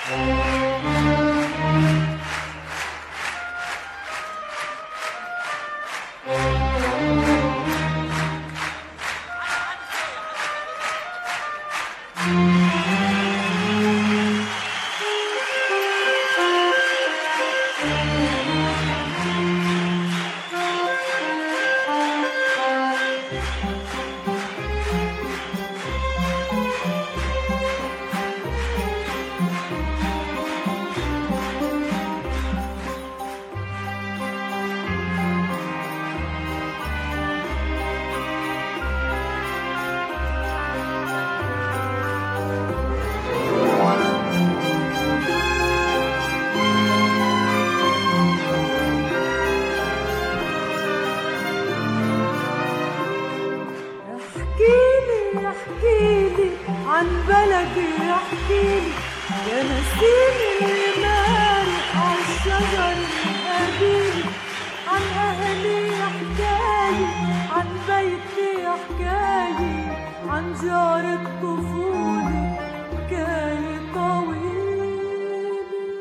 عن بلدي احكيلي يا نسيم اللي مارق عالشجر قابيلي، عن اهلي حكاية، عن بيتي حكاية، عن جار الطفولة حكاية طويلة.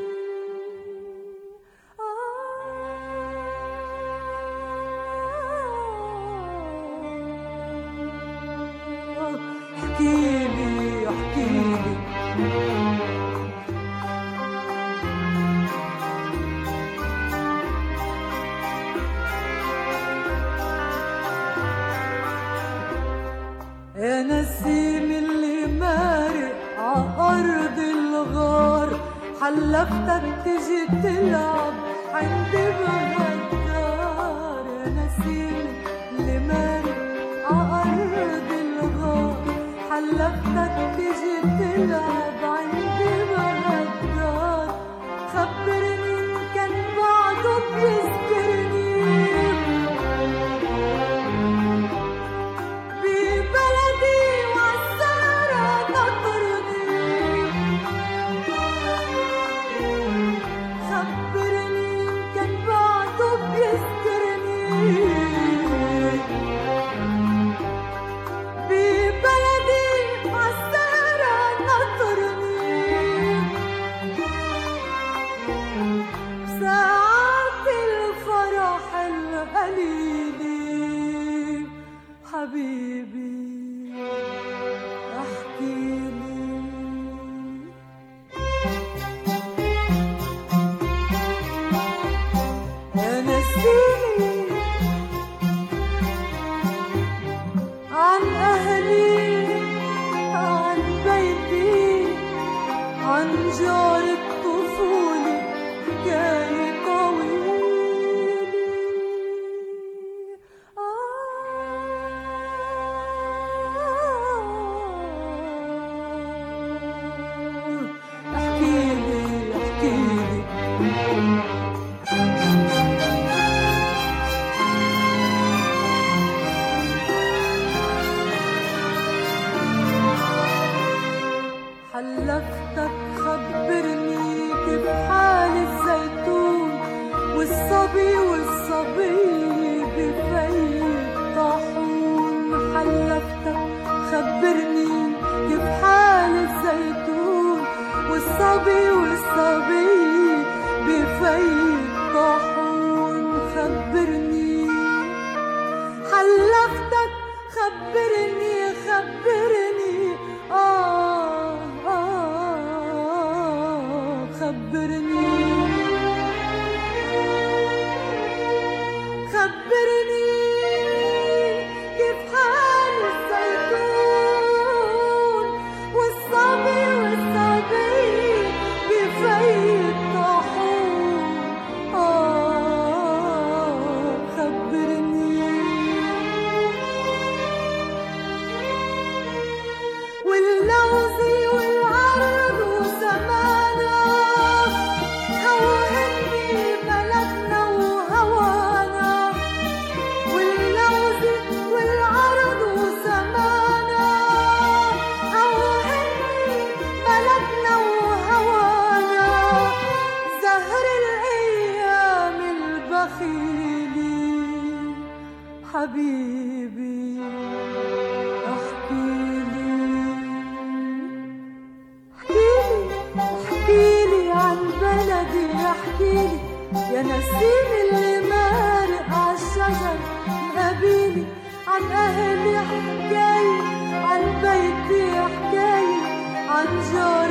احكيلي احكيلي يا نسيم اللي مارق عأرض الغار، حلفتك تجي تلعب عندي بهالدار. يا نسيم اللي مارق عأرض الغار، حلفتك تجي تلعب عندي بهالدار. خبرني إن كان بعده بيذكرني ببلدي وعالسهرة نطرني. خبرني إن كان بعده بيذكرني ببلدي وعالسهرة نطرني. ساعات الفرح القليلة حبيبي احكيلي. يا نسيني عن أهلي، عن بيتي، عن جار الطفولة حكاية طويلة. احكيلي احكيلي حلفتك خبرني كيف حال الزيتون والصبي والصبية بفي الطاحون. حلفتك خبرني كيف حال الزيتون والصبي والصبية بفي الطاحون. خبرني حلفتك خبرني خبرني خبرني خبرني كيف حال الزيتون والصبي والصبي عن أهلي حكاية، عن بيتي حكاية، عن جاري